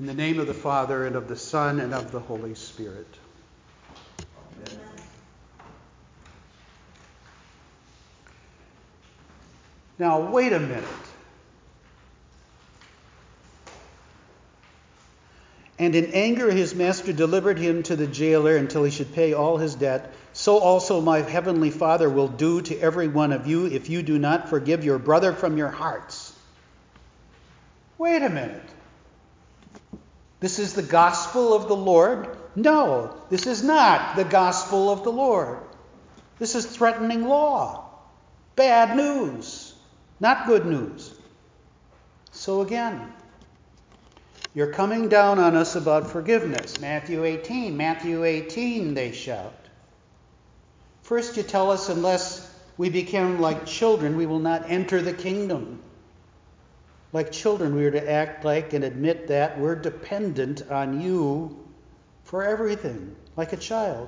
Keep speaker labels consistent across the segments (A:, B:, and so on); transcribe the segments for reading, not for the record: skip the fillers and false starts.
A: In the name of the Father, and of the Son, and of the Holy Spirit. Amen. Now, wait a minute. And in anger his master delivered him to the jailer until he should pay all his debt. So also my heavenly Father will do to every one of you if you do not forgive your brother from your hearts. Wait a minute. This is the gospel of the Lord? No, this is not the gospel of the Lord. This is threatening law. Bad news. Not good news. So again, you're coming down on us about forgiveness. Matthew 18, they shout. First you tell us unless we become like children, we will not enter the kingdom. Like children, we are to act like and admit that we're dependent on you for everything, like a child.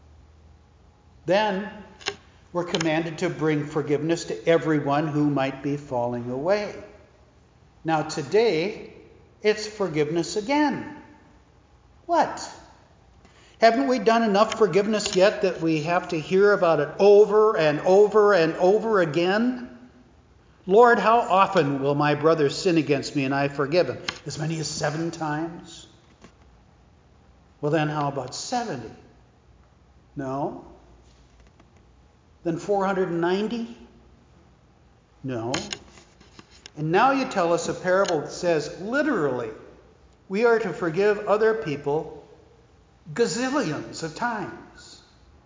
A: Then we're commanded to bring forgiveness to everyone who might be falling away. Now today, it's forgiveness again. What? Haven't we done enough forgiveness yet that we have to hear about it over and over and over again? Lord, how often will my brother sin against me and I forgive him? As many as 7 times? Well, then how about 70? No. Then 490? No. And now you tell us a parable that says, literally, we are to forgive other people gazillions of times.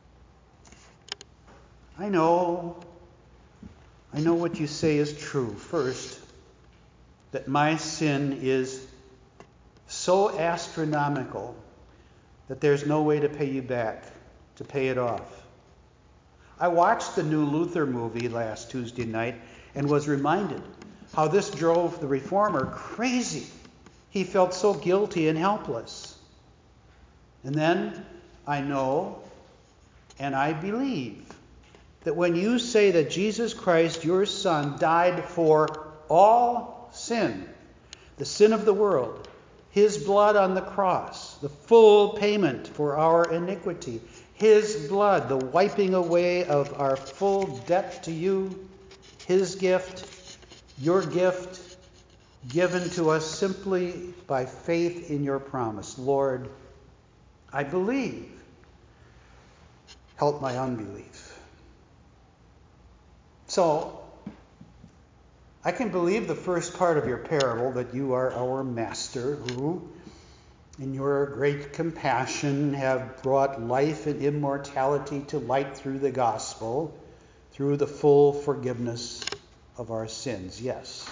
A: I know what you say is true. First, that my sin is so astronomical that there's no way to pay you back, to pay it off. I watched the new Luther movie last Tuesday night and was reminded how this drove the reformer crazy. He felt so guilty and helpless. And then I know and I believe that when you say that Jesus Christ, your Son, died for all sin, the sin of the world, his blood on the cross, the full payment for our iniquity, his blood, the wiping away of our full debt to you, his gift, your gift, given to us simply by faith in your promise. Lord, I believe. Help my unbelief. So, I can believe the first part of your parable, that you are our master who, in your great compassion, have brought life and immortality to light through the gospel, through the full forgiveness of our sins. Yes.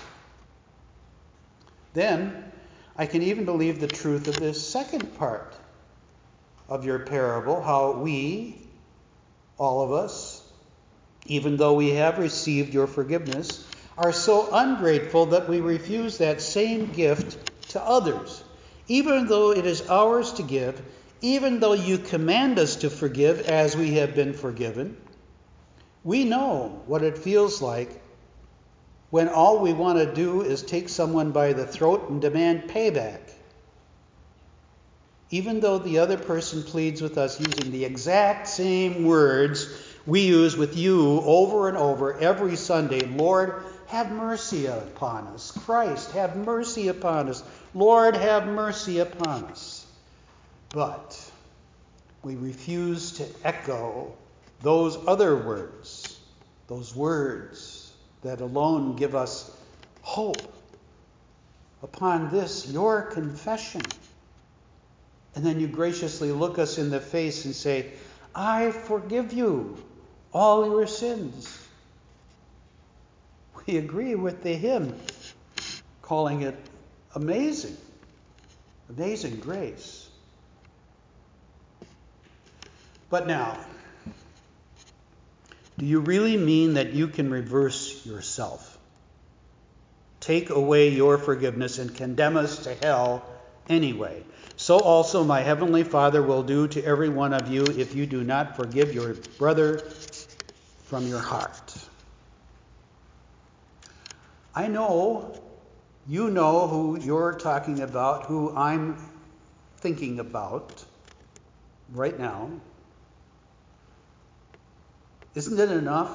A: Then, I can even believe the truth of this second part of your parable, how we, all of us, even though we have received your forgiveness, are so ungrateful that we refuse that same gift to others, even though it is ours to give, even though you command us to forgive as we have been forgiven. We know what it feels like when all we want to do is take someone by the throat and demand payback, even though the other person pleads with us using the exact same words we use with you over and over every Sunday. Lord, have mercy upon us. Christ, have mercy upon us. Lord, have mercy upon us. But we refuse to echo those other words, those words that alone give us hope. Upon this, your confession. And then you graciously look us in the face and say, I forgive you all your sins. We agree with the hymn, calling it amazing. Amazing grace. But now, do you really mean that you can reverse yourself? Take away your forgiveness and condemn us to hell anyway? So also my heavenly Father will do to every one of you if you do not forgive your brother from your heart. I know You know who you're talking about, who I'm thinking about right now. Isn't it enough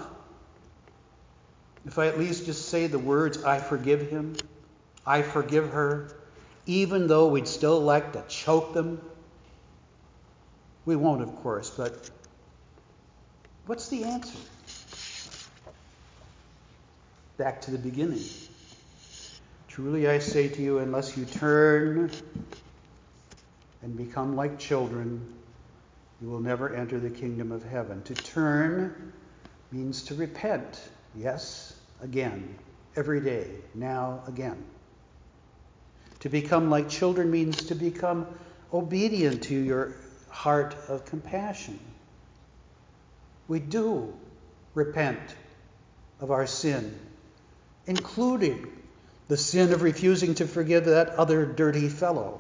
A: if I at least just say the words, I forgive him, I forgive her, even though we'd still like to choke them? We won't, of course, but what's the answer? Back to the beginning. Truly I say to you, unless you turn and become like children, you will never enter the kingdom of heaven. To turn means to repent. Yes, again, every day, now, again. To become like children means to become obedient to your heart of compassion. We do repent of our sin, including the sin of refusing to forgive that other dirty fellow.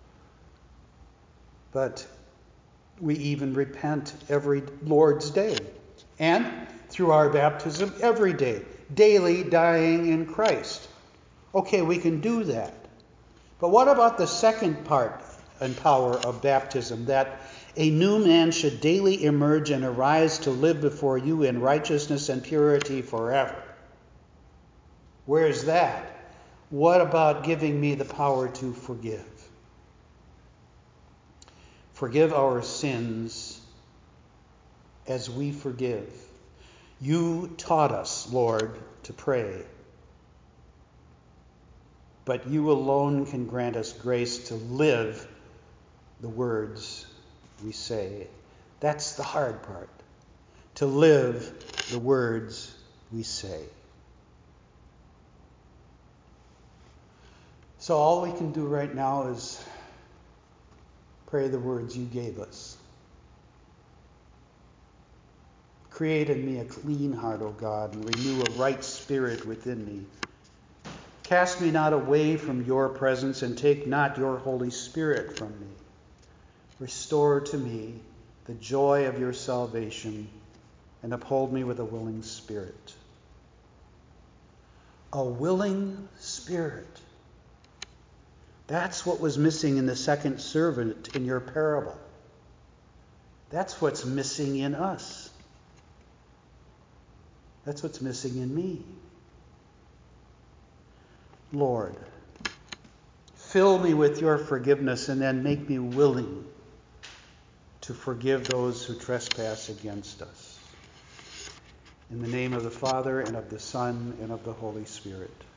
A: But we even repent every Lord's Day, and through our baptism every day, daily dying in Christ. Okay, we can do that. But what about the second part and power of baptism, that a new man should daily emerge and arise to live before you in righteousness and purity forever? Where's that? What about giving me the power to forgive? Forgive our sins as we forgive. You taught us, Lord, to pray. But you alone can grant us grace to live the words we say. That's the hard part. To live the words we say. So all we can do right now is pray the words you gave us. Create in me a clean heart, O God, and renew a right spirit within me. Cast me not away from your presence, and take not your Holy Spirit from me. Restore to me the joy of your salvation, and uphold me with a willing spirit. A willing spirit. That's what was missing in the second servant in your parable. That's what's missing in us. That's what's missing in me. Lord, fill me with your forgiveness, and then make me willing to forgive those who trespass against us. In the name of the Father, and of the Son, and of the Holy Spirit.